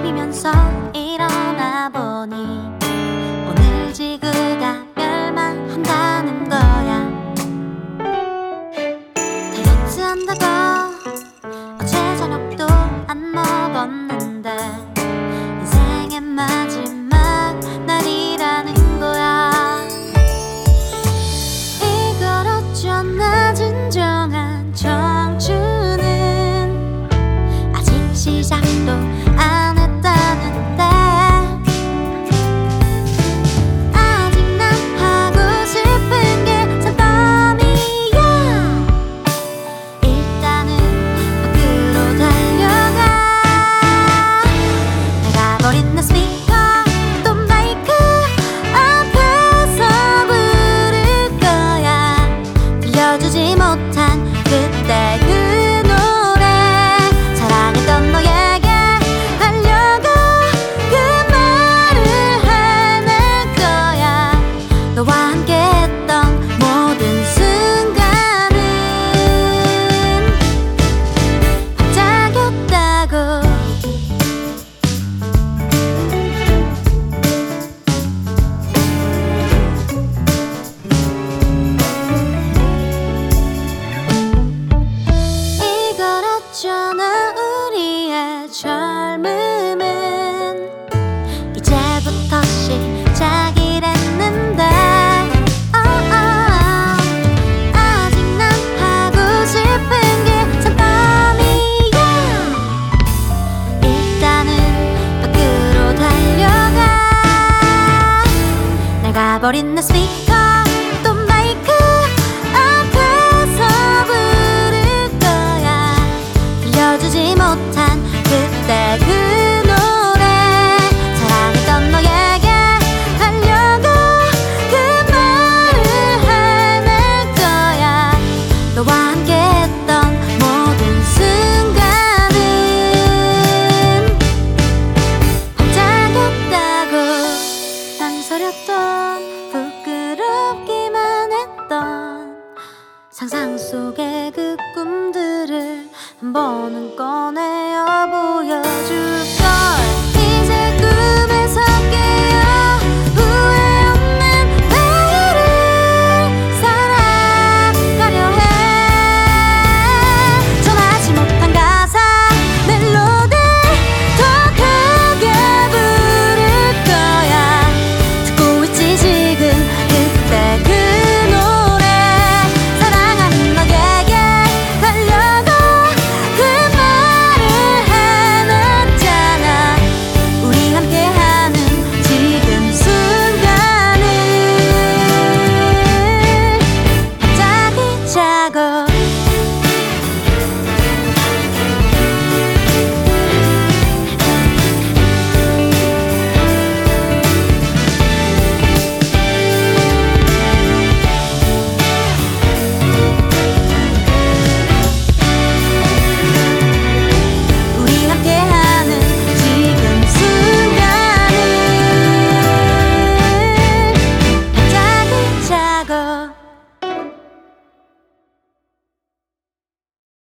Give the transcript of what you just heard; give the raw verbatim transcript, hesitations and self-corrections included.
비비면서 일어나 보니 오늘 지구가 멸망한다는 거야. 다이어트 한다고 어제 저녁도 안 먹었는데 인생의 마지막 날이라는 거야. 이걸 어쩌나 진정한 청춘은 아직 시작도 안 했다는데 아직 난 하고 싶은 게 산더미야. 일단은 밖으로 달려가. 내가 버린 내 스피커 또 마이크 앞에서 부를 거야. 들려주지 못한 그때 그 노래 사랑했던 너에게 달려가 그 말을 해낼 거야. 너와 함께했던 모든 순간은 반짝였다고. 이걸 어쩌나 우리의 젊음은 이제부터 시작이랬는데 어, 어, 어. 아직 난 하고 싶은 게 산더미야. 일단은 밖으로 달려가. 내가 버린 내 스피커